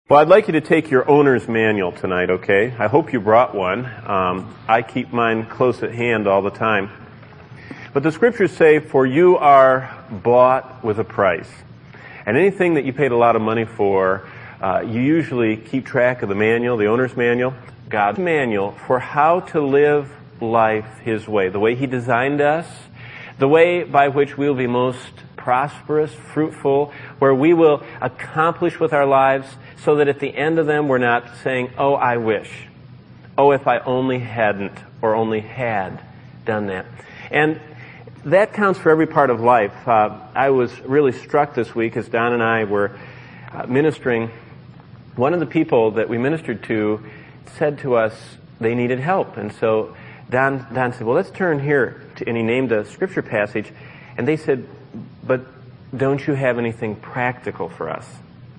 Well, I'd like you to take your owner's manual tonight, okay? I hope you brought one. I keep mine close at hand all the time. But the scriptures say, for you are bought with a price. And anything that you paid a lot of money for, you usually keep track of the manual, the owner's manual, God's manual for how to live life His way, the way He designed us, the way by which we'll be most prosperous, fruitful, where we will accomplish with our lives so that at the end of them we're not saying, oh, I wish. Oh, if I only hadn't or only had done that. And that counts for every part of life. I was really struck this week as Don and I were ministering. One of the people that we ministered to said to us they needed help. And so Don said, well, let's turn here. And he named a scripture passage. And they said, but don't you have anything practical for us?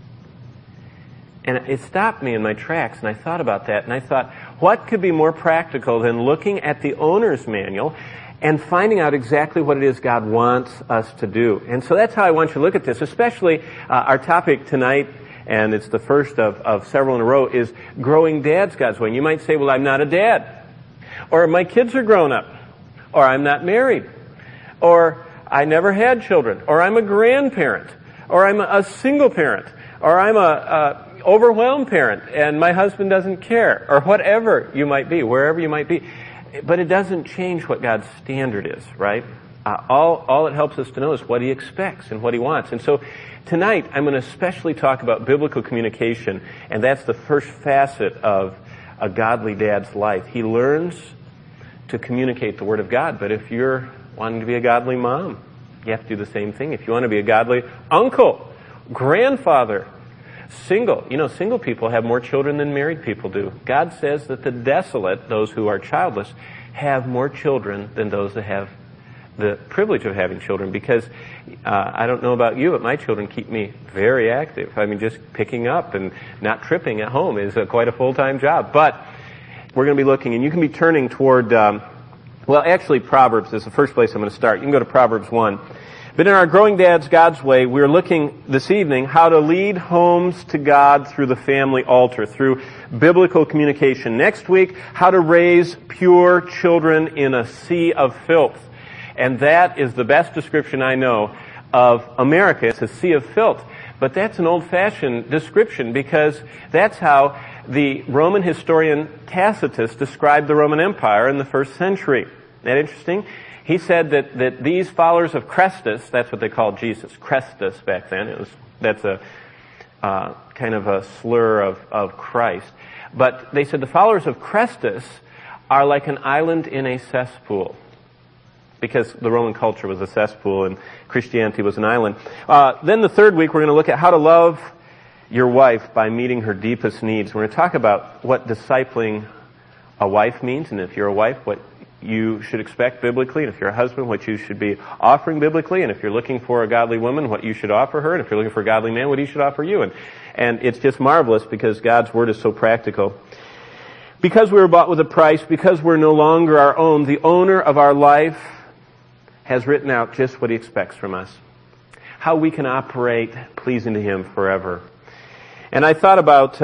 And it stopped me in my tracks, and I thought about that, and I thought, what could be more practical than looking at the owner's manual and finding out exactly what it is God wants us to do? And so that's how I want you to look at this, especially our topic tonight, and it's the first of several in a row, is growing dads God's way. And you might say, well, I'm not a dad, or my kids are grown up, or I'm not married, or I never had children, or I'm a grandparent, or I'm a single parent, or I'm a overwhelmed parent and my husband doesn't care, or whatever you might be, wherever you might be. But it doesn't change what God's standard is, right? All it helps us to know is what He expects and what He wants. And so tonight I'm going to especially talk about biblical communication, and that's the first facet of a godly dad's life. He learns to communicate the Word of God. But if you're wanting to be a godly mom, you have to do the same thing. If you want to be a godly uncle, grandfather, single. You know, single people have more children than married people do. God says that the desolate, those who are childless, have more children than those that have the privilege of having children, because I don't know about you, but my children keep me very active. I mean, just picking up and not tripping at home is quite a full-time job. But we're going to be looking, and you can be turning toward, well, actually, Proverbs is the first place I'm going to start. You can go to Proverbs 1. But in our Growing Dads God's Way, we're looking this evening how to lead homes to God through the family altar, through biblical communication. Next week, how to raise pure children in a sea of filth. And that is the best description I know of America. It's a sea of filth. But that's an old-fashioned description, because that's how the Roman historian Tacitus described the Roman Empire in the first century. Isn't that interesting? He said that these followers of Chrestus, that's what they called Jesus, Chrestus back then. That's a kind of a slur of Christ. But they said the followers of Chrestus are like an island in a cesspool, because the Roman culture was a cesspool and Christianity was an island. Then the third week we're going to look at how to love your wife by meeting her deepest needs. We're going to talk about what discipling a wife means, and if you're a wife, what you should expect biblically, and if you're a husband, what you should be offering biblically, and if you're looking for a godly woman, what you should offer her, and if you're looking for a godly man, what he should offer you. And it's just marvelous, because God's Word is so practical. Because we were bought with a price, because we're no longer our own, the owner of our life has written out just what He expects from us. How we can operate pleasing to Him forever. And I thought about,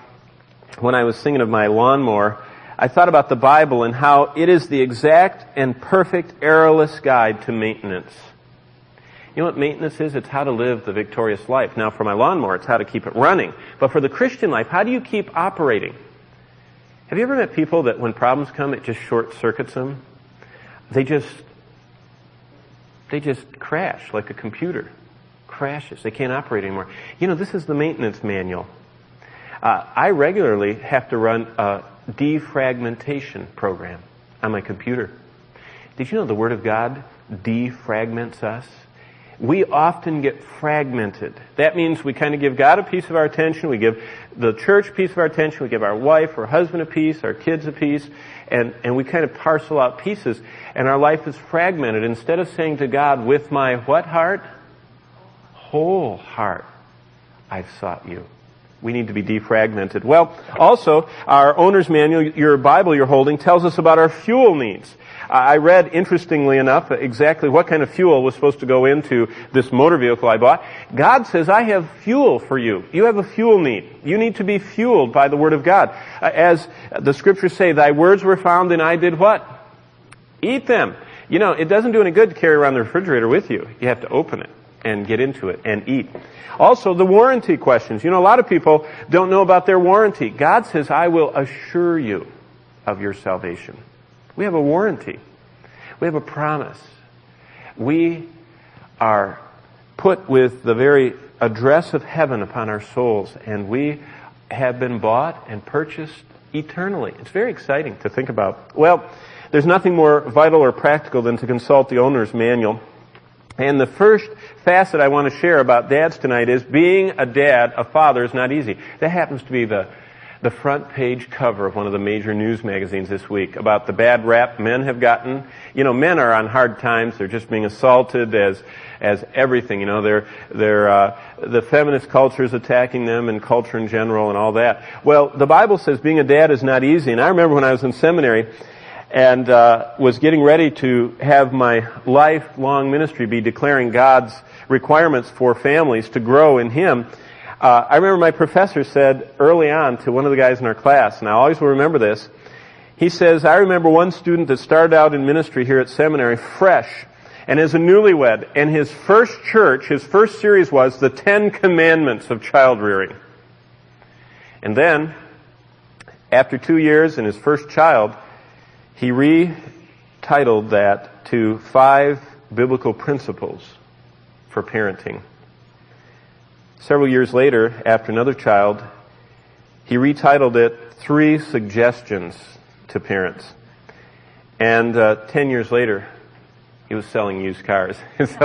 when I was thinking of my lawnmower, I thought about the Bible and how it is the exact and perfect errorless guide to maintenance. You know what maintenance is? It's how to live the victorious life. Now, for my lawnmower, it's how to keep it running. But for the Christian life, how do you keep operating? Have you ever met people that when problems come, it just short-circuits them? They just crash like a computer. Crashes. They can't operate anymore. You know, this is the maintenance manual. I regularly have to run a defragmentation program on my computer. Did you know the Word of God defragments us? We often get fragmented. That means we kind of give God a piece of our attention, we give the church a piece of our attention, we give our wife or husband a piece, our kids a piece, and we kind of parcel out pieces, and our life is fragmented. Instead of saying to God, with my what heart? Whole heart, I've sought you. We need to be defragmented. Well, also, our owner's manual, your Bible you're holding, tells us about our fuel needs. I read, interestingly enough, exactly what kind of fuel was supposed to go into this motor vehicle I bought. God says, I have fuel for you. You have a fuel need. You need to be fueled by the Word of God. As the Scriptures say, thy words were found and I did what? Eat them. You know, it doesn't do any good to carry around the refrigerator with you. You have to open it and get into it and eat. Also, the warranty questions. You know, a lot of people don't know about their warranty. God says, I will assure you of your salvation. We have a warranty. We have a promise. We are put with the very address of heaven upon our souls, and we have been bought and purchased eternally. It's very exciting to think about. Well, there's nothing more vital or practical than to consult the owner's manual. And the first facet I want to share about dads tonight is being a dad, a father, is not easy. That happens to be the front page cover of one of the major news magazines this week about the bad rap men have gotten. You know, men are on hard times. They're just being assaulted as everything. You know, the feminist culture is attacking them and culture in general and all that. Well, the Bible says being a dad is not easy. And I remember when I was in seminary and was getting ready to have my lifelong ministry be declaring God's requirements for families to grow in Him. I remember my professor said early on to one of the guys in our class, and I always will remember this, he says, I remember one student that started out in ministry here at seminary fresh and as a newlywed, and his first church, his first series was the 10 Commandments of Child Rearing. And then, after 2 years and his first child, he retitled that to 5 Biblical Principles for Parenting. Several years later, after another child, he retitled it 3 Suggestions to Parents. And 10 years later, he was selling used cars.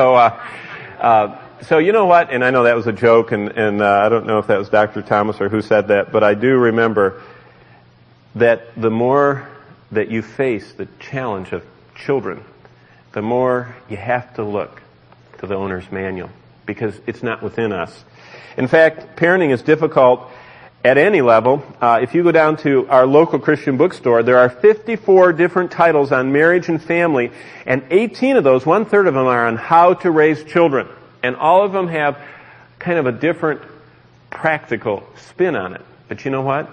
So you know what? And I know that was a joke, and I don't know if that was Dr. Thomas or who said that, but I do remember that the more that you face the challenge of children, the more you have to look to the owner's manual, because it's not within us. In fact, parenting is difficult at any level. If you go down to our local Christian bookstore, there are 54 different titles on marriage and family, and 18 of those, 1/3 of them, are on how to raise children. And all of them have kind of a different practical spin on it. But you know what?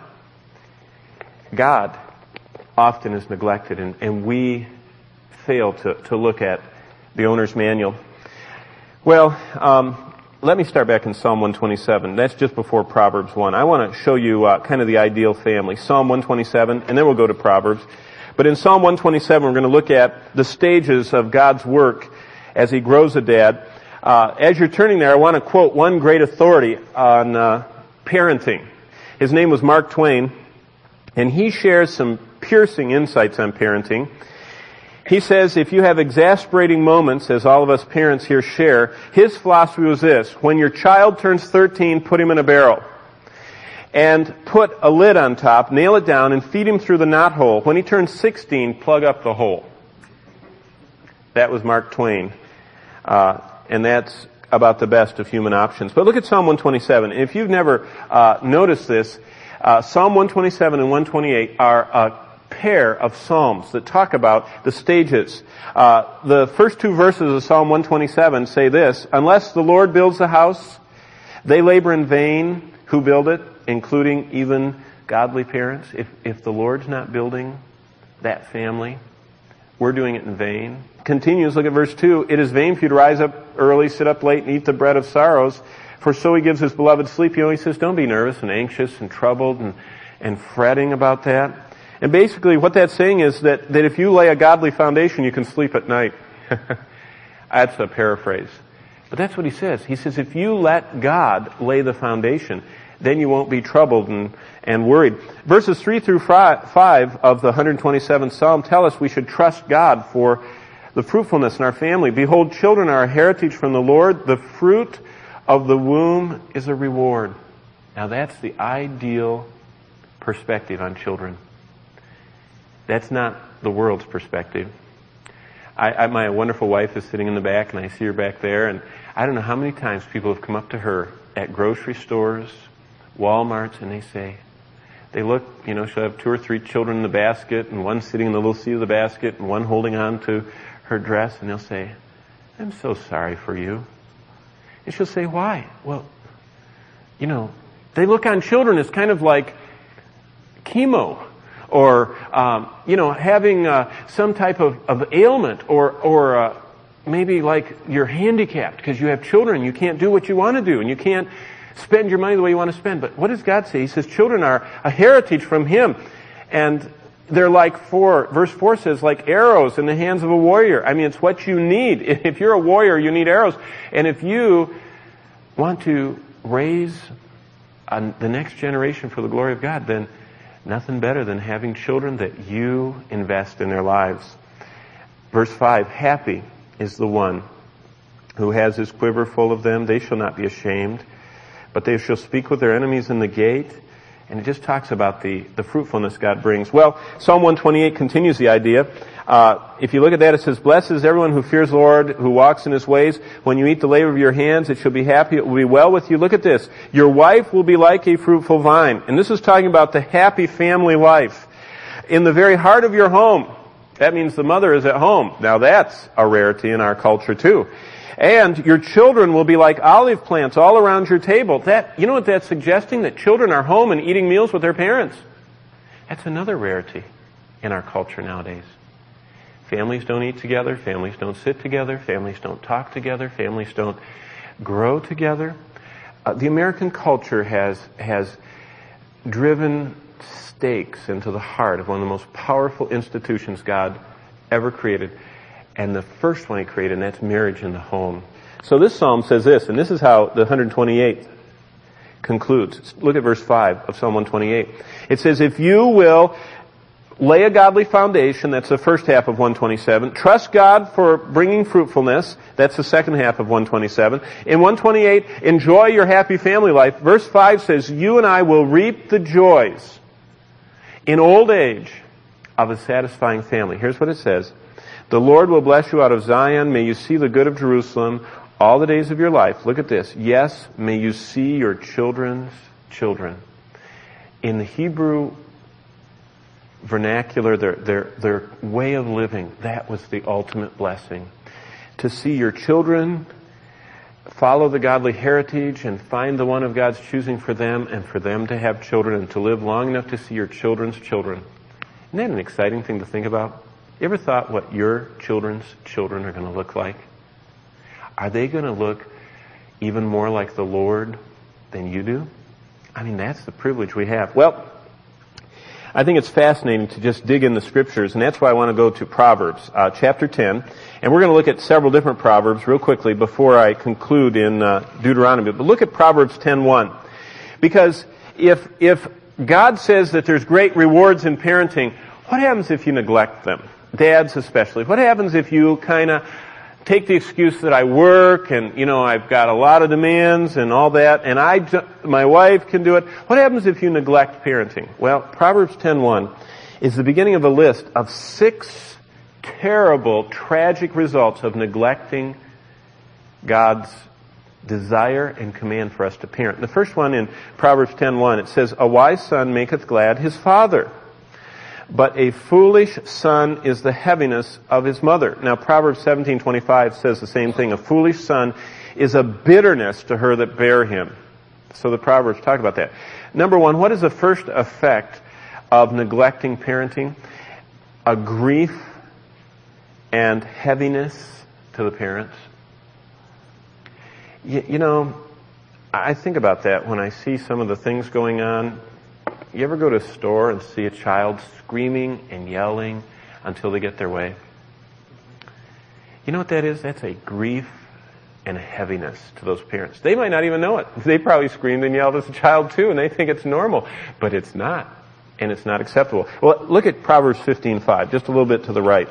God often is neglected, and we fail to look at the owner's manual. Well, let me start back in Psalm 127. That's just before Proverbs 1. I want to show you kind of the ideal family. Psalm 127, and then we'll go to Proverbs. But in Psalm 127, we're going to look at the stages of God's work as He grows a dad. As you're turning there, I want to quote one great authority on parenting. His name was Mark Twain, and he shares some piercing insights on parenting. He says, if you have exasperating moments, as all of us parents here share, his philosophy was this: when your child turns 13, put him in a barrel. And put a lid on top, nail it down, and feed him through the knothole. When he turns 16, plug up the hole. That was Mark Twain. And that's about the best of human options. But look at Psalm 127. If you've never noticed this, Psalm 127 and 128 are a pair of psalms that talk about the stages. The first 2 verses of Psalm 127 say this: unless the Lord builds the house, they labor in vain who build it, including even godly parents. If the Lord's not building that family, we're doing it in vain. Continues, look at verse 2. It is vain for you to rise up early, sit up late, and eat the bread of sorrows, for so He gives His beloved sleep. He says, don't be nervous and anxious and troubled and fretting about that. And basically what that's saying is that if you lay a godly foundation, you can sleep at night. That's a paraphrase. But that's what he says. He says, if you let God lay the foundation, then you won't be troubled and worried. Verses 3 through 5 of the 127th Psalm tell us we should trust God for the fruitfulness in our family. Behold, children are a heritage from the Lord. The fruit of the womb is a reward. Now that's the ideal perspective on children. That's not the world's perspective. My wonderful wife is sitting in the back, and I see her back there, and I don't know how many times people have come up to her at grocery stores Walmarts, and they look, she'll have 2 or 3 children in the basket, and one sitting in the little seat of the basket, and one holding on to her dress, and they'll say, I'm so sorry for you. And she'll say, why? Well, they look on children as kind of like chemo, or, having some type of ailment, or maybe like you're handicapped because you have children, you can't do what you want to do, and you can't spend your money the way you want to spend. But what does God say? He says children are a heritage from Him. And they're like verse 4 says, like arrows in the hands of a warrior. I mean, it's what you need. If you're a warrior, you need arrows. And if you want to raise the next generation for the glory of God, then nothing better than having children that you invest in their lives. Verse 5, happy is the one who has his quiver full of them. They shall not be ashamed, but they shall speak with their enemies in the gate. And it just talks about the fruitfulness God brings. Well, Psalm 128 continues the idea. If you look at that, it says, blessed is everyone who fears the Lord, who walks in His ways. When you eat the labor of your hands, it shall be happy. It will be well with you. Look at this. Your wife will be like a fruitful vine. And this is talking about the happy family life. In the very heart of your home. That means the mother is at home. Now that's a rarity in our culture too. And your children will be like olive plants all around your table. You know what that's suggesting? That children are home and eating meals with their parents. That's another rarity in our culture nowadays. Families don't eat together. Families don't sit together. Families don't talk together. Families don't grow together. The American culture has driven stakes into the heart of one of the most powerful institutions God ever created. And the first one He created, and that's marriage in the home. So this psalm says this, and this is how the 128 concludes. Look at verse 5 of Psalm 128. It says, if you will lay a godly foundation, that's the first half of 127. Trust God for bringing fruitfulness, that's the second half of 127. In 128, enjoy your happy family life. Verse 5 says, you and I will reap the joys in old age of a satisfying family. Here's what it says. The Lord will bless you out of Zion. May you see the good of Jerusalem all the days of your life. Look at this. Yes, may you see your children's children. In the Hebrew vernacular, their way of living, that was the ultimate blessing. To see your children follow the godly heritage and find the one of God's choosing for them, and for them to have children and to live long enough to see your children's children. Isn't that an exciting thing to think about? You ever thought what your children's children are going to look like? Are they going to look even more like the Lord than you do? I mean, that's the privilege we have. Well, I think it's fascinating to just dig in the Scriptures, and that's why I want to go to Proverbs, chapter 10. And we're going to look at several different Proverbs real quickly before I conclude in Deuteronomy. But look at Proverbs 10:1. Because if God says that there's great rewards in parenting, what happens if you neglect them? Dads especially. What happens if you kind of take the excuse that I work and, I've got a lot of demands and all that, and my wife can do it. What happens if you neglect parenting? Well, Proverbs 10:1 is the beginning of a list of 6 terrible, tragic results of neglecting God's desire and command for us to parent. The first one in Proverbs 10:1, it says, a wise son maketh glad his father, but a foolish son is the heaviness of his mother. Now, Proverbs 17:25 says the same thing. A foolish son is a bitterness to her that bare him. So the Proverbs talk about that. Number one, what is the first effect of neglecting parenting? A grief and heaviness to the parents. I think about that when I see some of the things going on. You ever go to a store and see a child screaming and yelling until they get their way? You know what that is? That's a grief and a heaviness to those parents. They might not even know it. They probably screamed and yelled as a child too, and they think it's normal. But it's not. And it's not acceptable. Well, look at Proverbs 15:5, just a little bit to the right.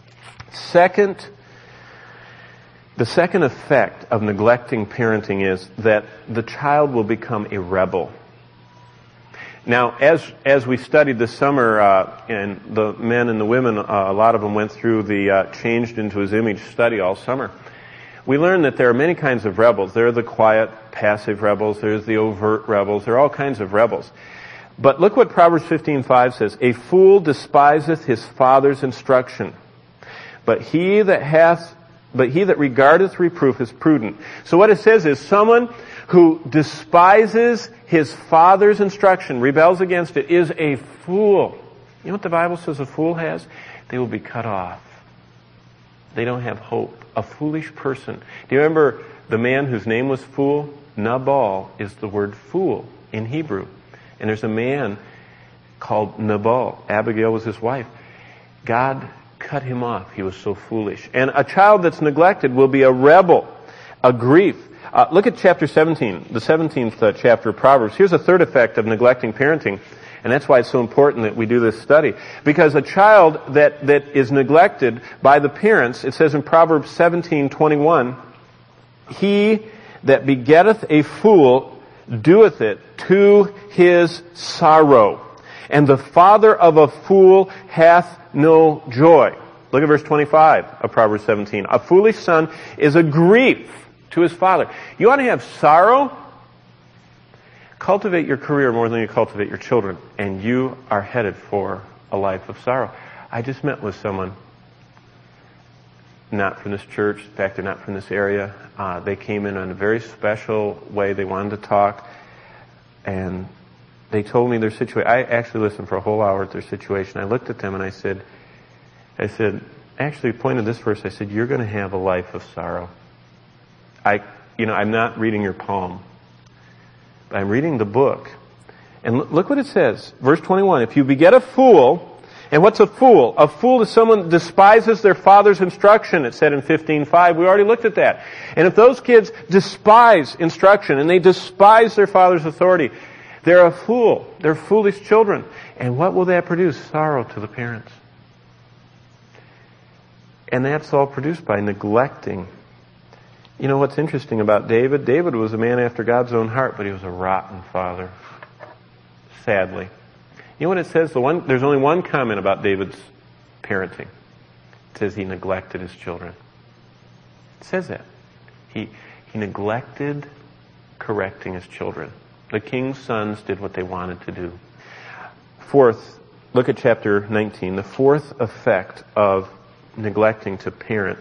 The second effect of neglecting parenting is that the child will become a rebel. Now, as we studied this summer, and the men and the women, a lot of them went through the Changed into His Image study all summer. we learn that there are many kinds of rebels. There are the quiet, passive rebels. There's the overt rebels. There are all kinds of rebels. But look what Proverbs 15:5 says. A fool despiseth his father's instruction, but he that regardeth reproof is prudent. So what it says is someone who despises his father's instruction, rebels against it, is a fool. You know what the Bible says a fool has? They will be cut off. They don't have hope. A foolish person. Do you remember the man whose name was Fool? Nabal is the word fool in Hebrew. And there's a man called Nabal. Abigail was his wife. God cut him off. He was so foolish. And a child that's neglected will be a rebel, a grief. Look at chapter 17, the 17th chapter of Proverbs. Here's a third effect of neglecting parenting. And that's why it's so important that we do this study. Because a child that is neglected by the parents, it says in Proverbs 17:21, he that begetteth a fool doeth it to his sorrow, and the father of a fool hath no joy. Look at verse 25 of Proverbs 17. A foolish son is a grief to his father. You want to have sorrow? Cultivate your career more than you cultivate your children, and you are headed for a life of sorrow. I just met with someone, not from this church. In fact, they're not from this area. They came in a very special way. They wanted to talk, and they told me their situation. I actually listened for a whole hour at their situation. I looked at them and I said, actually pointed this verse. I said, you're going to have a life of sorrow. I'm not reading your palm. I'm reading the book. And look what it says. Verse 21. If you beget a fool, and what's a fool? A fool is someone that despises their father's instruction, it said in 15:5. We already looked at that. And if those kids despise instruction, and they despise their father's authority, they're a fool. They're foolish children. And what will that produce? Sorrow to the parents. And that's all produced by neglecting. You know what's interesting about David? David was a man after God's own heart, but he was a rotten father. Sadly. You know what it says? There's only one comment about David's parenting. It says he neglected his children. It says that. He neglected correcting his children. The king's sons did what they wanted to do. Fourth, look at chapter 19. The fourth effect of neglecting to parent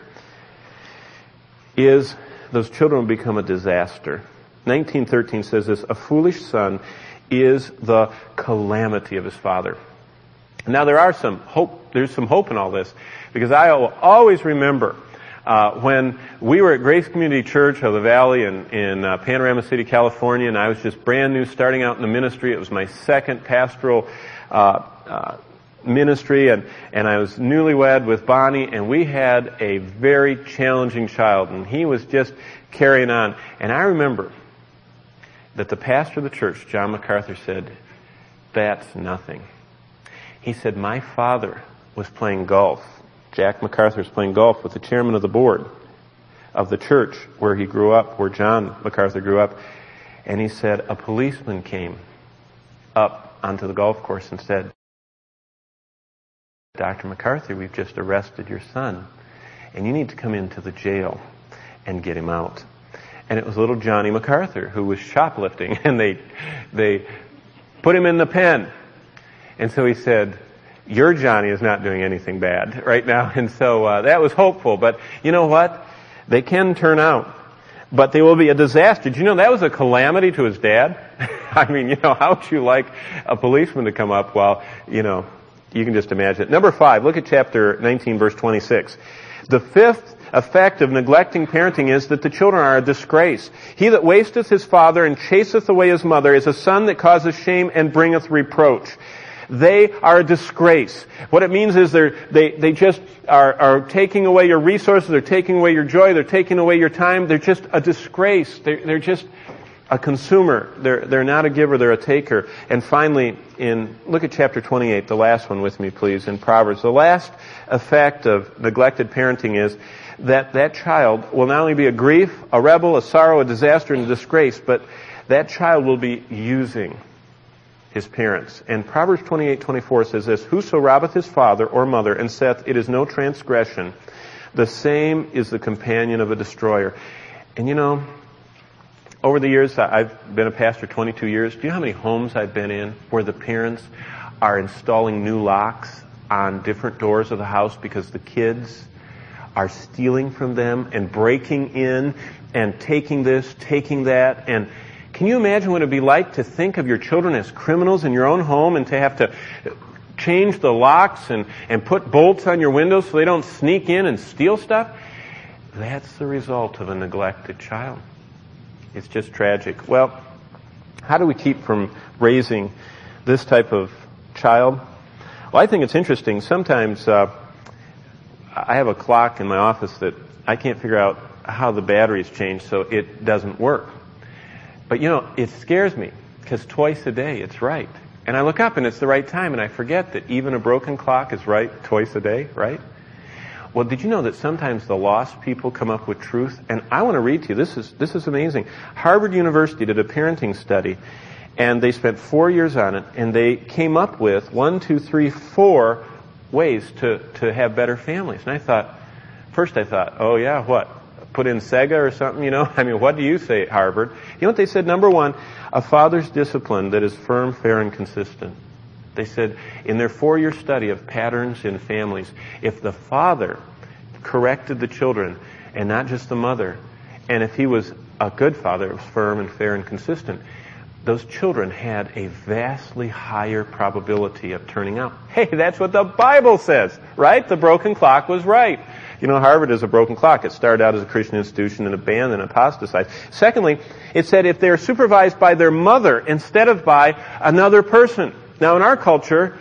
is those children will become a disaster. 19:13 says this, a foolish son is the calamity of his father. Now there's some hope in all this, because I will always remember when we were at Grace Community Church of the Valley in Panorama City, California, and I was just brand new starting out in the ministry. It was my second pastoral ministry, and I was newlywed with Bonnie, and we had a very challenging child, and he was just carrying on. And I remember that the pastor of the church, John MacArthur, said, that's nothing. He said, my father was playing golf. Jack MacArthur was playing golf with the chairman of the board of the church where he grew up, where John MacArthur grew up, and he said, a policeman came up onto the golf course and said, Dr. MacArthur, we've just arrested your son, and you need to come into the jail and get him out. And it was little Johnny MacArthur who was shoplifting, and they put him in the pen. And so he said, your Johnny is not doing anything bad right now. And so that was hopeful. But you know what? They can turn out. But they will be a disaster. Did you know that was a calamity to his dad? I mean, how would you like a policeman to come up while, you can just imagine it. Number 5, look at chapter 19, verse 26. The fifth effect of neglecting parenting is that the children are a disgrace. He that wasteth his father and chaseth away his mother is a son that causeth shame and bringeth reproach. They are a disgrace. What it means is they just are taking away your resources, they're taking away your joy, they're taking away your time. They're just a disgrace. They're just a consumer. They're not a giver, they're a taker. And finally, look at chapter 28, the last one with me, please, in Proverbs. The last effect of neglected parenting is that child will not only be a grief, a rebel, a sorrow, a disaster, and a disgrace, but that child will be using his parents. And Proverbs 28:24 says this, whoso robbeth his father or mother and saith, it is no transgression, The same is the companion of a destroyer. And you know, over the years, I've been a pastor 22 years. Do you know how many homes I've been in where the parents are installing new locks on different doors of the house because the kids are stealing from them and breaking in and taking this, taking that? And can you imagine what it would be like to think of your children as criminals in your own home and to have to change the locks and put bolts on your windows so they don't sneak in and steal stuff? That's the result of a neglected child. It's just tragic. Well, how do we keep from raising this type of child? Well, I think it's interesting. Sometimes I have a clock in my office that I can't figure out how the batteries change, so it doesn't work. But you know, it scares me because twice a day it's right. And I look up and it's the right time, and I forget that even a broken clock is right twice a day, right? Well, did you know that sometimes the lost people come up with truth? And I want to read to you. This is amazing. Harvard University did a parenting study, and they spent 4 years on it, and they came up with 4 ways to have better families. And first I thought, oh yeah, what? Put in Sega or something, you know? I mean, what do you say at Harvard? You know what they said? Number 1, a father's discipline that is firm, fair, and consistent. They said in their 4-year study of patterns in families, if the father corrected the children and not just the mother, and if he was a good father, was firm and fair and consistent, those children had a vastly higher probability of turning out. Hey, that's what the Bible says, right? The broken clock was right. You know, Harvard is a broken clock. It started out as a Christian institution and abandoned and apostatized. Secondly, it said if they're supervised by their mother instead of by another person. Now, in our culture,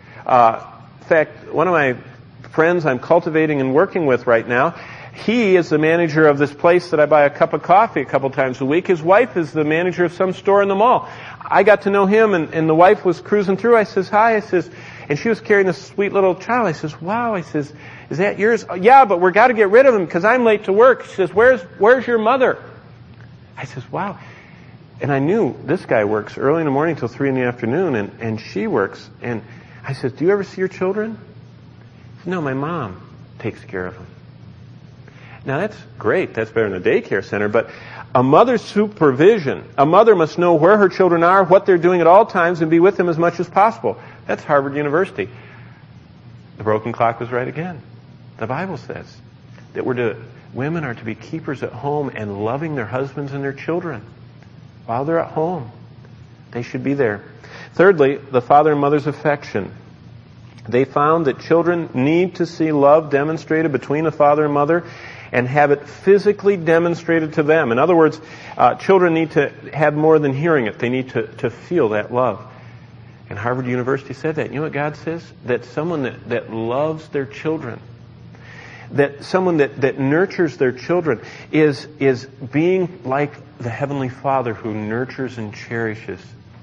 in fact, one of my friends I'm cultivating and working with right now, he is the manager of this place that I buy a cup of coffee a couple times a week. His wife is the manager of some store in the mall. I got to know him, and the wife was cruising through. I says, hi. I says, and she was carrying this sweet little child. I says, wow. I says, is that yours? Oh, yeah, but we've got to get rid of him because I'm late to work. She says, where's your mother? I says, wow. And I knew this guy works early in the morning till 3 in the afternoon, and she works. And I said, do you ever see your children? Said, no, my mom takes care of them. Now that's great. That's better than a daycare center. But a mother's supervision, a mother must know where her children are, what they're doing at all times, and be with them as much as possible. That's Harvard University. The broken clock was right again. The Bible says that women are to be keepers at home and loving their husbands and their children. While they're at home, they should be there. Thirdly, the father and mother's affection. They found that children need to see love demonstrated between the father and mother and have it physically demonstrated to them. In other words, children need to have more than hearing it. They need to feel that love. And Harvard University said that. You know what God says? That someone that loves their children, that someone that nurtures their children is being like the Heavenly Father who nurtures and cherishes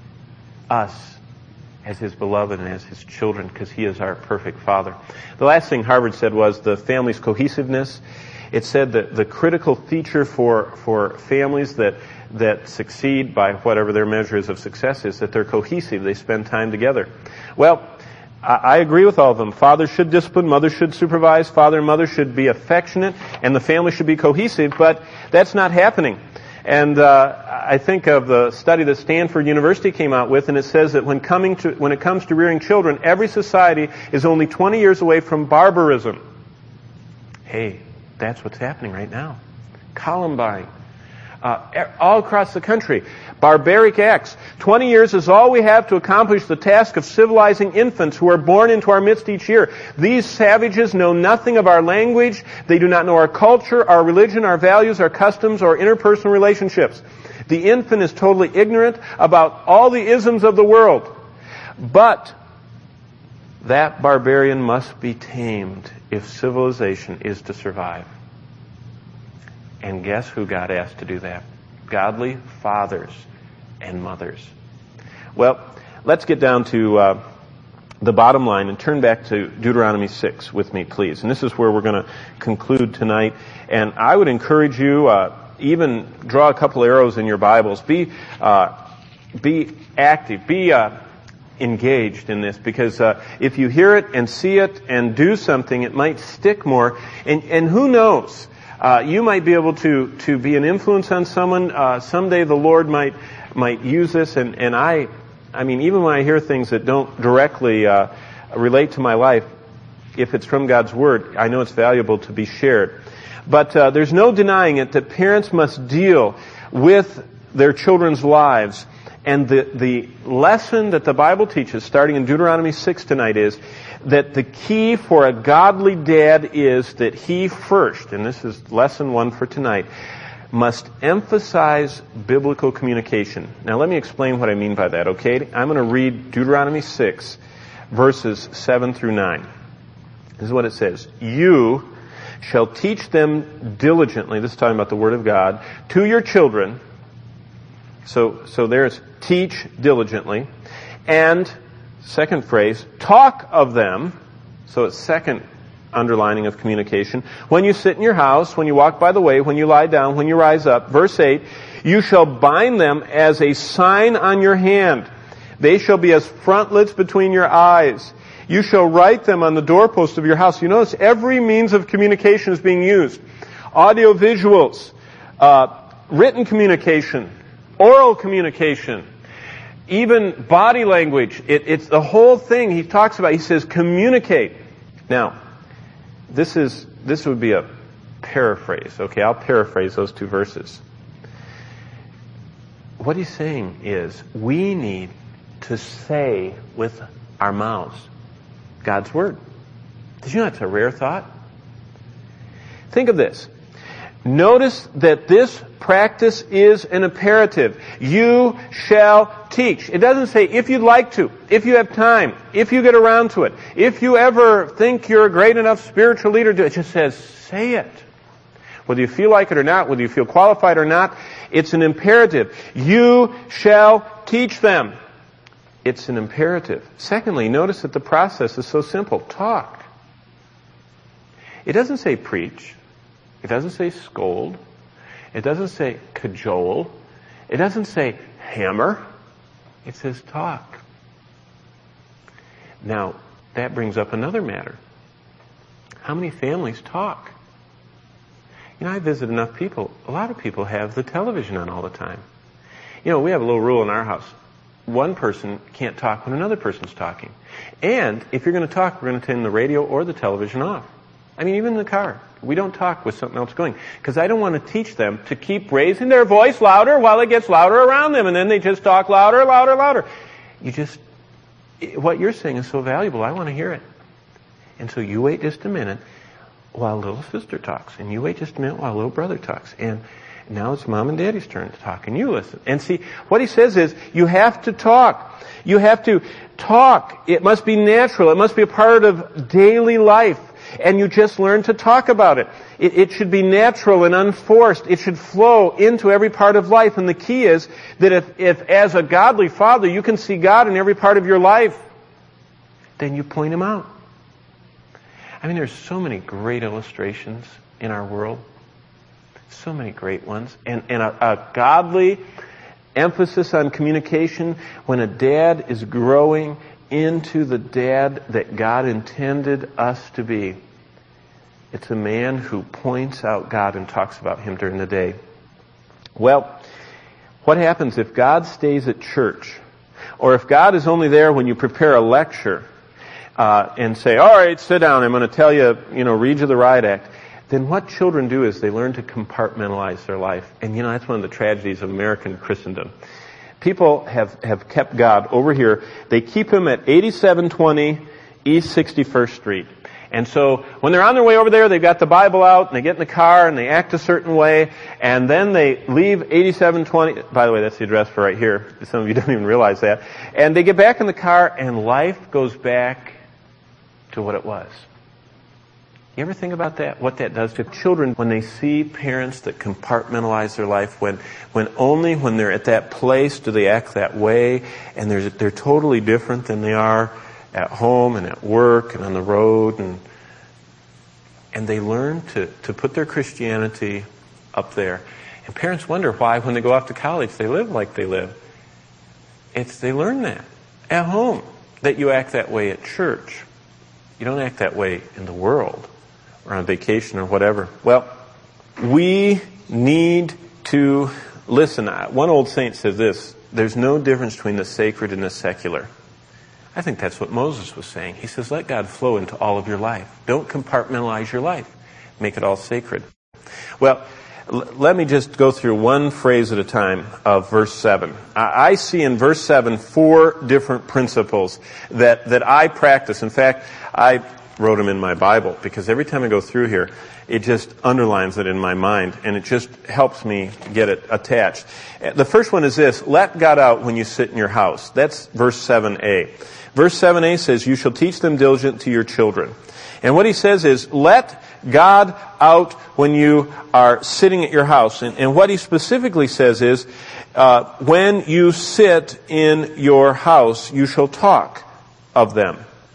us as His beloved and as His children, because He is our perfect Father. The last thing Harvard said was the family's cohesiveness. It said that the critical feature for families that succeed by whatever their measure is of success is that they're cohesive. They spend time together. Well, I agree with all of them. Father should discipline, mother should supervise, father and mother should be affectionate, and the family should be cohesive, but that's not happening. And I think of the study that Stanford University came out with, and it says that when it comes to rearing children, every society is only 20 years away from barbarism. Hey, that's what's happening right now. Columbine. All across the country. Barbaric acts. 20 years is all we have to accomplish the task of civilizing infants who are born into our midst each year. These savages know nothing of our language. They do not know our culture, our religion, our values, our customs, or interpersonal relationships. The infant is totally ignorant about all the isms of the world. But that barbarian must be tamed if civilization is to survive. And guess who God asked to do that? Godly fathers and mothers. Well, let's get down to the bottom line and turn back to Deuteronomy 6 with me, please. And this is where we're going to conclude tonight. And I would encourage you, even draw a couple arrows in your Bibles. Be active. engaged in this, because if you hear it and see it and do something, it might stick more. And who knows? You might be able to be an influence on someone. Someday the Lord might use this. And I mean, even when I hear things that don't directly relate to my life, if it's from God's Word, I know it's valuable to be shared. But there's no denying it that parents must deal with their children's lives. And the lesson that the Bible teaches, starting in Deuteronomy 6 tonight, is that the key for a godly dad is that he first, and this is lesson 1 for tonight, must emphasize biblical communication. Now let me explain what I mean by that, okay? I'm going to read Deuteronomy 6, verses 7 through 9. This is what it says. You shall teach them diligently, this is talking about the Word of God, to your children. So there's teach diligently. And, second phrase, talk of them. So it's second underlining of communication. When you sit in your house, when you walk by the way, when you lie down, when you rise up. Verse 8, you shall bind them as a sign on your hand. They shall be as frontlets between your eyes. You shall write them on the doorpost of your house. You notice every means of communication is being used. Audio visuals, written communication, oral communication, even body language. It's the whole thing he talks about. He says communicate. Now, this would be a paraphrase. Okay, I'll paraphrase those 2 verses. What he's saying is we need to say with our mouths God's Word. Did you know that's a rare thought? Think of this. Notice that this practice is an imperative. You shall teach. It doesn't say if you'd like to, if you have time, if you get around to it, if you ever think you're a great enough spiritual leader to. It just says say it. Whether you feel like it or not, whether you feel qualified or not, it's an imperative. You shall teach them. It's an imperative. Secondly, notice that the process is so simple. Talk. It doesn't say preach. It doesn't say scold. It doesn't say cajole. It doesn't say hammer. It says talk. Now, that brings up another matter. How many families talk? You know, I visit enough people. A lot of people have the television on all the time. You know, we have a little rule in our house. One person can't talk when another person's talking. And if you're going to talk, we're going to turn the radio or the television off. I mean, even in the car. We don't talk with something else going. Because I don't want to teach them to keep raising their voice louder while it gets louder around them. And then they just talk louder, louder, louder. What you're saying is so valuable. I want to hear it. And so you wait just a minute while little sister talks. And you wait just a minute while little brother talks. And now it's mom and daddy's turn to talk. And you listen. And see, what he says is, you have to talk. You have to talk. It must be natural. It must be a part of daily life. And you just learn to talk about it. It should be natural and unforced. It should flow into every part of life. And the key is that if as a godly father you can see God in every part of your life, then you point Him out. I mean, there's so many great illustrations in our world. So many great ones. And a godly emphasis on communication when a dad is growing into the dad that God intended us to be. It's a man who points out God and talks about Him during the day. Well, what happens if God stays at church? Or if God is only there when you prepare a lecture and say, all right, sit down, I'm going to tell you, read you the riot act. Then what children do is they learn to compartmentalize their life. And that's one of the tragedies of American Christendom. People have kept God over here. They keep Him at 8720 East 61st Street. And so when they're on their way over there, they've got the Bible out, and they get in the car, and they act a certain way, and then they leave 8720. By the way, that's the address for right here. Some of you don't even realize that. And they get back in the car, and life goes back to what it was. You ever think about that? What that does to children when they see parents that compartmentalize their life, when they're at that place do they act that way, and they're totally different than they are at home and at work and on the road, and they learn to put their Christianity up there. And parents wonder why when they go off to college they live like they live. They learn that. at home, that you act that way at church. You don't act that way in the world or on vacation or whatever. Well, we need to listen. One old saint says this: there's no difference between the sacred and the secular. I think that's what Moses was saying. He says, let God flow into all of your life. Don't compartmentalize your life. Make it all sacred. Well, let me just go through one phrase at a time of verse 7. I see in verse 7 4 different principles that I practice. In fact, I wrote them in my Bible because every time I go through here, it just underlines it in my mind, and it just helps me get it attached. The first one is this: let God out when you sit in your house. That's verse 7a. Verse 7a says, you shall teach them diligent to your children. And what he says is, let God out when you are sitting at your house. And what he specifically says is, when you sit in your house, you shall talk of them.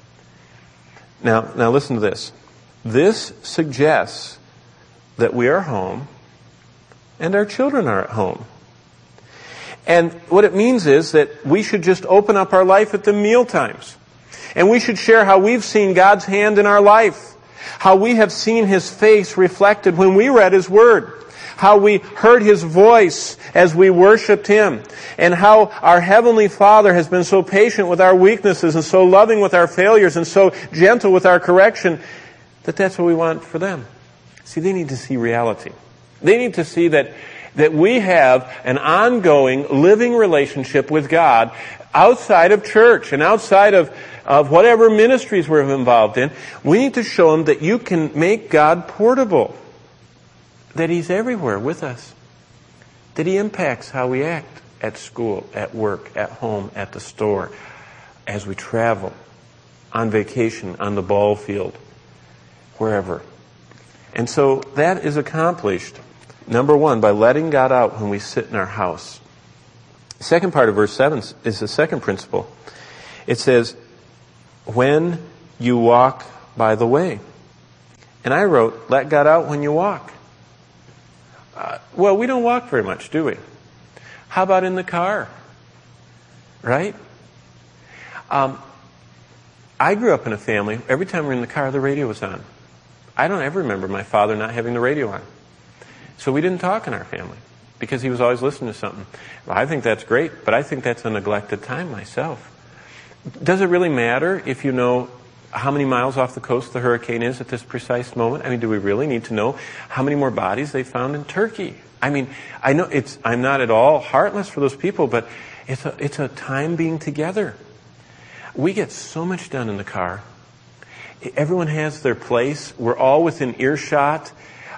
Now listen to this. This suggests that we are home and our children are at home. And what it means is that we should just open up our life at the meal times. And we should share how we've seen God's hand in our life. How we have seen His face reflected when we read His Word. How we heard His voice as we worshiped Him. And how our Heavenly Father has been so patient with our weaknesses and so loving with our failures and so gentle with our correction, that that's what we want for them. See, they need to see reality. They need to see that we have an ongoing, living relationship with God outside of church and outside of whatever ministries we're involved in. We need to show them that you can make God portable. That He's everywhere with us. That He impacts how we act at school, at work, at home, at the store, as we travel, on vacation, on the ball field, wherever. And so that is accomplished, number one, by letting God out when we sit in our house. The second part of verse 7 is the second principle. It says, when you walk by the way. And I wrote, let God out when you walk. Well, we don't walk very much, do we? How about in the car? Right? I grew up in a family, every time we were in the car, the radio was on. I don't ever remember my father not having the radio on. So we didn't talk in our family because he was always listening to something. Well, I think that's great, but I think that's a neglected time myself. Does it really matter if you know how many miles off the coast the hurricane is at this precise moment? I mean, do we really need to know how many more bodies they found in Turkey? I mean, I know I'm not at all heartless for those people, but it's a time being together. We get so much done in the car. Everyone has their place. We're all within earshot.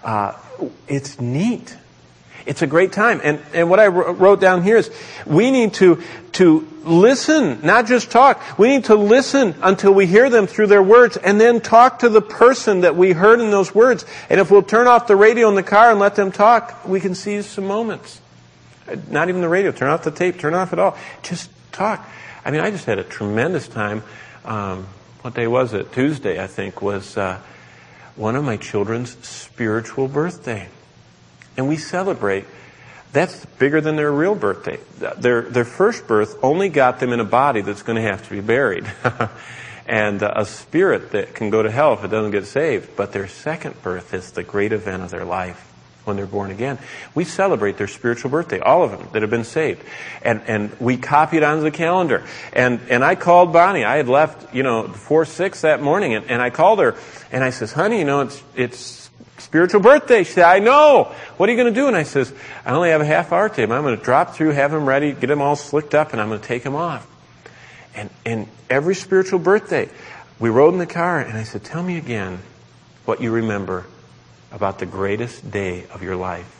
It's neat. It's a great time. And what I wrote down here is we need to listen, not just talk. We need to listen until we hear them through their words and then talk to the person that we heard in those words. And if we'll turn off the radio in the car and let them talk, we can seize some moments. Not even the radio. Turn off the tape. Turn off it all. Just talk. I mean, I just had a tremendous time. What day was it? Tuesday, I think, was one of my children's spiritual birthday. And we celebrate. That's bigger than their real birthday. Their first birth only got them in a body that's going to have to be buried. And a spirit that can go to hell if it doesn't get saved. But their second birth is the great event of their life when they're born again. We celebrate their spiritual birthday, all of them that have been saved. And we copy it onto the calendar. And I called Bonnie. I had left, before 6 that morning. And I called her and I says, honey, it's spiritual birthday. She said, I know. What are you going to do? And I says, I only have a half hour today. I'm going to drop through, have them ready, get them all slicked up, and I'm going to take them off. And every spiritual birthday, we rode in the car, and I said, tell me again what you remember about the greatest day of your life.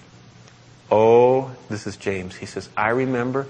Oh, this is James. He says, I remember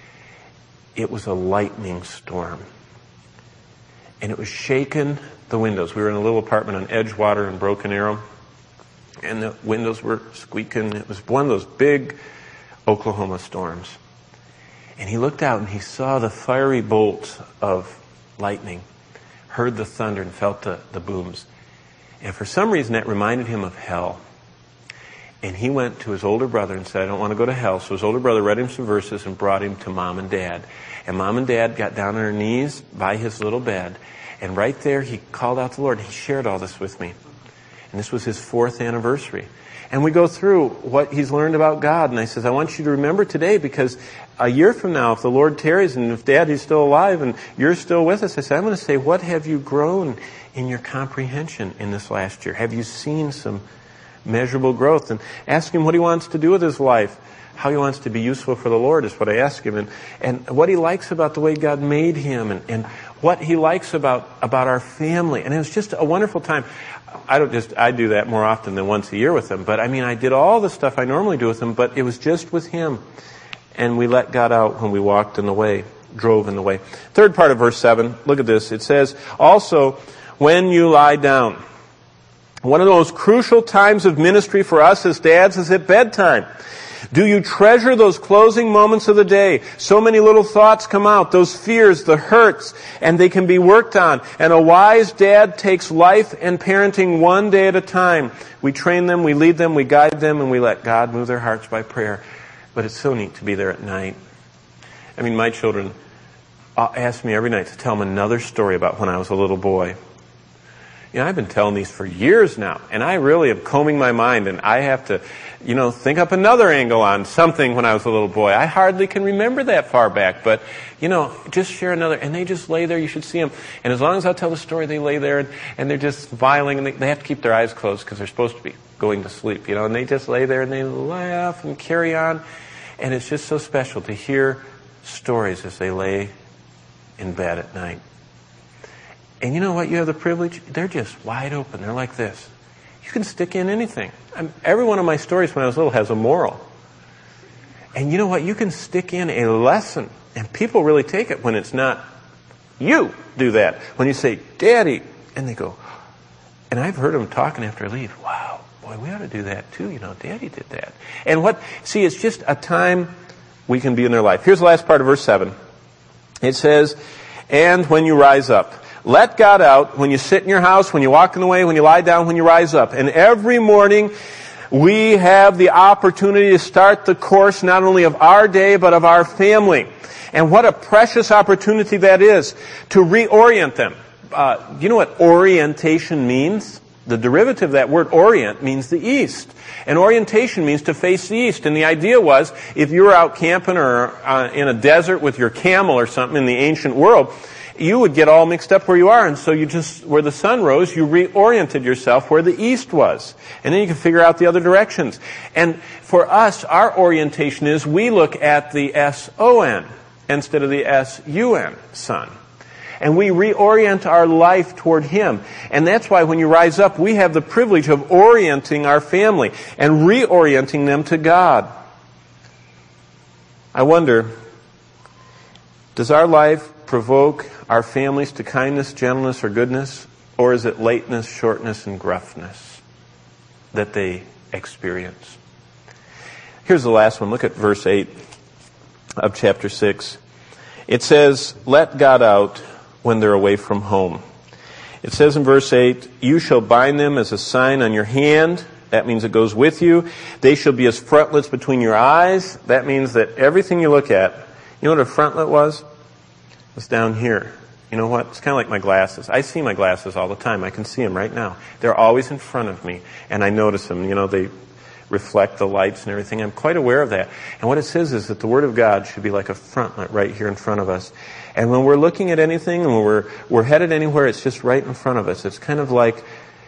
it was a lightning storm. And it was shaking the windows. We were in a little apartment on Edgewater in Broken Arrow. And the windows were squeaking. It was one of those big Oklahoma storms. And he looked out and he saw the fiery bolts of lightning, heard the thunder and felt the booms. And for some reason that reminded him of hell. And he went to his older brother and said, I don't want to go to hell. So his older brother read him some verses and brought him to Mom and Dad. And Mom and Dad got down on their knees by his little bed. And right there, he called out to the Lord. He shared all this with me. And this was his 4th anniversary. And we go through what he's learned about God. And I says, I want you to remember today, because a year from now, if the Lord tarries and if Dad is still alive and you're still with us, I said, I'm going to say, what have you grown in your comprehension in this last year? Have you seen some measurable growth? And ask him what he wants to do with his life. How he wants to be useful for the Lord is what I ask him. And what he likes about the way God made him. And what he likes about our family. And it was just a wonderful time. I do that more often than once a year with him. But I mean, I did all the stuff I normally do with him, but it was just with him. And we let God out when we walked in the way, drove in the way. Third part of verse 7, look at this. It says, also, when you lie down. One of those crucial times of ministry for us as dads is at bedtime. Do you treasure those closing moments of the day? So many little thoughts come out, those fears, the hurts, and they can be worked on. And a wise dad takes life and parenting one day at a time. We train them, we lead them, we guide them, and we let God move their hearts by prayer. But it's so neat to be there at night. I mean, my children ask me every night to tell them another story about when I was a little boy. You know, I've been telling these for years now, and I really am combing my mind, and I have to, think up another angle on something when I was a little boy. I hardly can remember that far back, but, just share another, and they just lay there. You should see them. And as long as I tell the story, they lay there, and they're just smiling, and they have to keep their eyes closed because they're supposed to be going to sleep, and they just lay there, and they laugh and carry on. And it's just so special to hear stories as they lay in bed at night. And you know what? You have the privilege. They're just wide open. They're like this. You can stick in anything. Every one of my stories when I was little has a moral. And you know what? You can stick in a lesson. And people really take it when it's not you do that. When you say, Daddy, and they go, and I've heard them talking after I leave, wow, boy, we ought to do that too. Daddy did that. And it's just a time we can be in their life. Here's the last part of verse 7. It says, and when you rise up. Let God out when you sit in your house, when you walk in the way, when you lie down, when you rise up. And every morning we have the opportunity to start the course not only of our day, but of our family. And what a precious opportunity that is to reorient them. You know what orientation means? The derivative of that word orient means the east. And orientation means to face the east. And the idea was, if you were out camping or in a desert with your camel or something in the ancient world, you would get all mixed up where you are. And so you just, where the sun rose, you reoriented yourself where the east was. And then you can figure out the other directions. And for us, our orientation is we look at the S-O-N instead of the S-U-N, sun. And we reorient our life toward Him. And that's why when you rise up, we have the privilege of orienting our family and reorienting them to God. I wonder, does our life provoke our families to kindness, gentleness, or goodness? Or is it lateness, shortness, and gruffness that they experience? Here's the last one. Look at verse 8 of chapter 6. It says, let God out when they're away from home. It says in verse 8, you shall bind them as a sign on your hand. That means it goes with you. They shall be as frontlets between your eyes. That means that everything you look at, you know what a frontlet was? It's down here. You know what? It's kind of like my glasses. I see my glasses all the time. I can see them right now. They're always in front of me, and I notice them. They reflect the lights and everything. I'm quite aware of that. And what it says is that the Word of God should be like a frontlet right here in front of us. And when we're looking at anything and when we're headed anywhere, it's just right in front of us. It's kind of like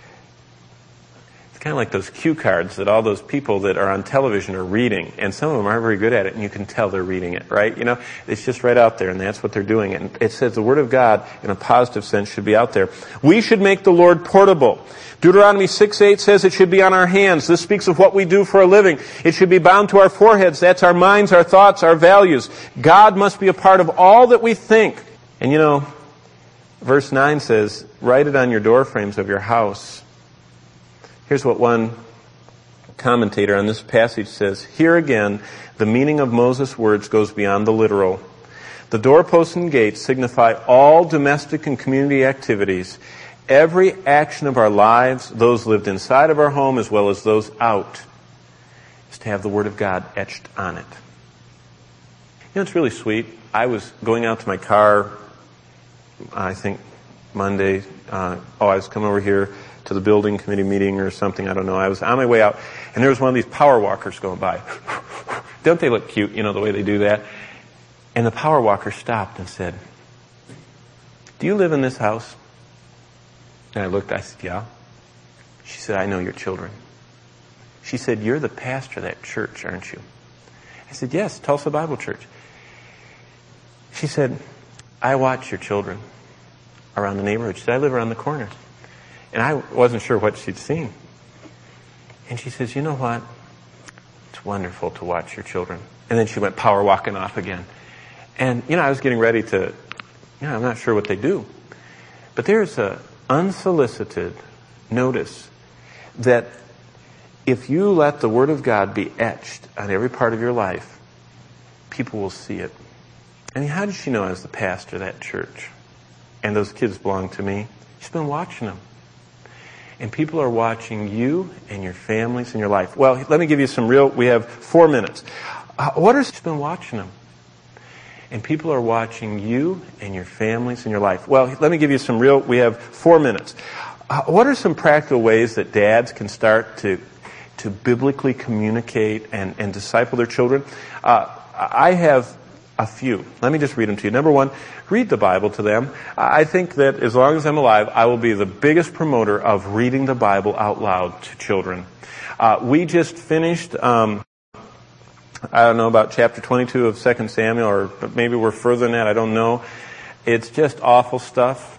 those cue cards that all those people that are on television are reading. And some of them aren't very good at it, and you can tell they're reading it, right? It's just right out there, and that's what they're doing. And it says the Word of God, in a positive sense, should be out there. We should make the Lord portable. Deuteronomy 6:8 says it should be on our hands. This speaks of what we do for a living. It should be bound to our foreheads. That's our minds, our thoughts, our values. God must be a part of all that we think. And verse 9 says, write it on your door frames of your house. Here's what one commentator on this passage says. Here again, the meaning of Moses' words goes beyond the literal. The doorposts and gates signify all domestic and community activities. Every action of our lives, those lived inside of our home as well as those out. to have the Word of God etched on it. You know, it's really sweet. I was going out to my car, I think Monday. I was coming over here to the building committee meeting or something. I don't know. I was on my way out, and there was one of these power walkers going by. Don't they look cute, the way they do that? And the power walker stopped and said, "Do you live in this house?" And I looked, I said, "Yeah." She said, "I know your children." She said, "You're the pastor of that church, aren't you?" I said, "Yes, Tulsa Bible Church." She said, "I watch your children around the neighborhood." She said, "I live around the corner." And I wasn't sure what she'd seen. And she says, "You know what? It's wonderful to watch your children." And then she went power walking off again. And, I was getting ready to, I'm not sure what they do. But there's a unsolicited notice that if you let the Word of God be etched on every part of your life, people will see it. I mean, how did she know I was the pastor of that church? And those kids belong to me. She's been watching them. And people are watching you and your families and your life. Well, let me give you we have 4 minutes. She's been watching them. And people are watching you and your families and your life. Well, let me give you we have 4 minutes. What are some practical ways that dads can start to biblically communicate and disciple their children? I have a few. Let me just read them to you. Number one, read the Bible to them. I think that as long as I'm alive, I will be the biggest promoter of reading the Bible out loud to children. We just finished, I don't know, about chapter 22 of 2 Samuel, or maybe we're further than that, I don't know. It's just awful stuff,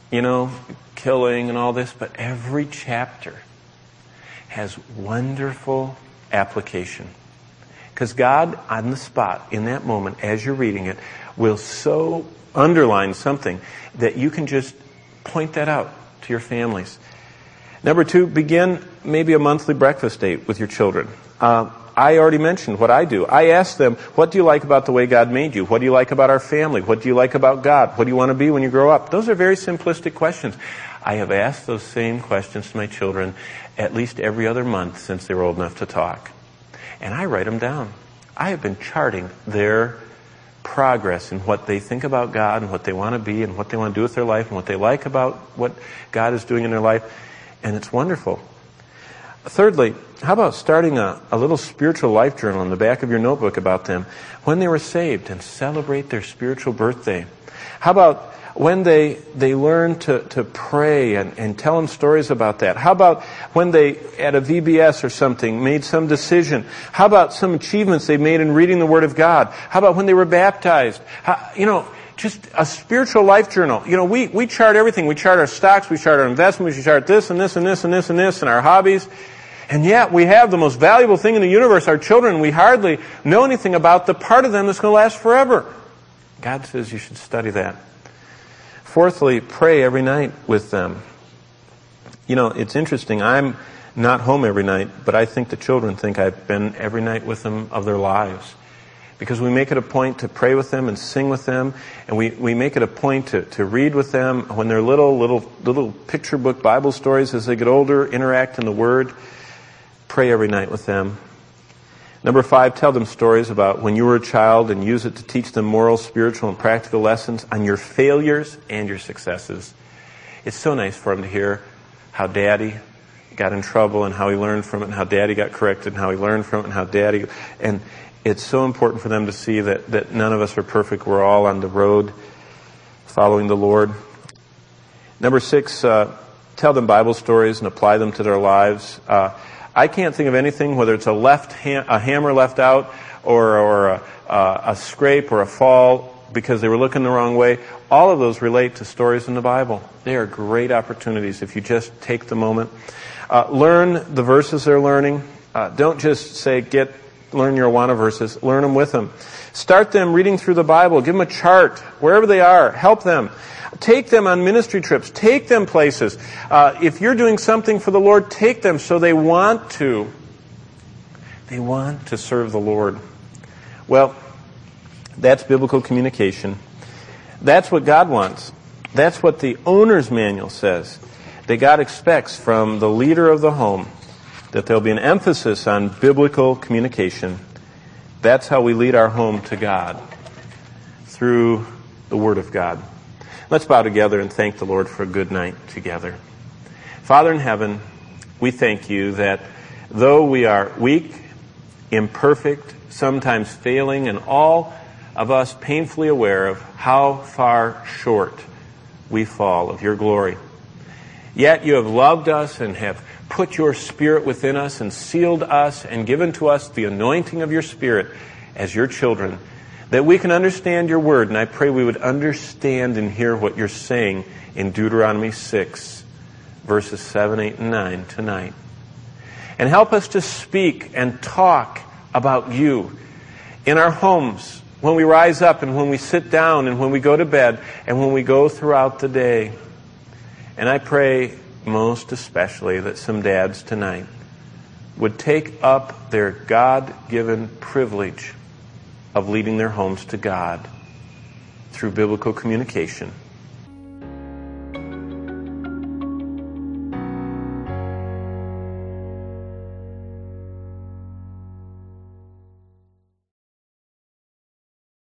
killing and all this, but every chapter has wonderful application. Because God, on the spot, in that moment, as you're reading it, will so underline something that you can just point that out to your families. Number two, begin maybe a monthly breakfast date with your children. I already mentioned what I do. I ask them, what do you like about the way God made you? What do you like about our family? What do you like about God? What do you want to be when you grow up? Those are very simplistic questions. I have asked those same questions to my children at least every other month since they were old enough to talk. And I write them down. I have been charting their progress in what they think about God and what they want to be and what they want to do with their life and what they like about what God is doing in their life. And it's wonderful. Thirdly, how about starting a little spiritual life journal in the back of your notebook about them when they were saved and celebrate their spiritual birthday? How about when they learn to pray and tell them stories about that? How about when they, at a VBS or something, made some decision? How about some achievements they made in reading the Word of God? How about when they were baptized? Just a spiritual life journal. We chart everything. We chart our stocks, we chart our investments, we chart this and this and this and this and this and our hobbies. And yet we have the most valuable thing in the universe, our children. We hardly know anything about the part of them that's going to last forever. God says you should study that. Fourthly, pray every night with them. It's interesting. I'm not home every night, but I think the children think I've been every night with them of their lives. Because we make it a point to pray with them and sing with them, and we make it a point to read with them when they're little picture book Bible stories. As they get older, interact in the Word. Pray every night with them. Number 5, tell them stories about when you were a child and use it to teach them moral, spiritual, and practical lessons on your failures and your successes. It's so nice for them to hear how Daddy got in trouble and how he learned from it and how Daddy got corrected and how he learned from it and how Daddy... And it's so important for them to see that none of us are perfect. We're all on the road following the Lord. Number 6, tell them Bible stories and apply them to their lives. I can't think of anything, whether it's a hammer left out or a scrape or a fall because they were looking the wrong way. All of those relate to stories in the Bible. They are great opportunities if you just take the moment. Learn the verses they're learning. Don't just say, learn your Awana verses. Learn them with them. Start them reading through the Bible. Give them a chart wherever they are. Help them. Take them on ministry trips. Take them places. If you're doing something for the Lord, take them so they want to serve the Lord. Well, that's biblical communication. That's what God wants. That's what the owner's manual says that God expects from the leader of the home. that there'll be an emphasis on biblical communication. That's how we lead our home to God, through the Word of God. Let's bow together and thank the Lord for a good night together. Father in heaven, we thank you that though we are weak, imperfect, sometimes failing, and all of us painfully aware of how far short we fall of your glory, yet you have loved us and have put your Spirit within us and sealed us and given to us the anointing of your Spirit as your children, that we can understand your word. And I pray we would understand and hear what you're saying in Deuteronomy 6, verses 7, 8, and 9 tonight. And help us to speak and talk about you in our homes, when we rise up and when we sit down and when we go to bed and when we go throughout the day. And I pray most especially that some dads tonight would take up their God-given privilege of leading their homes to God through biblical communication.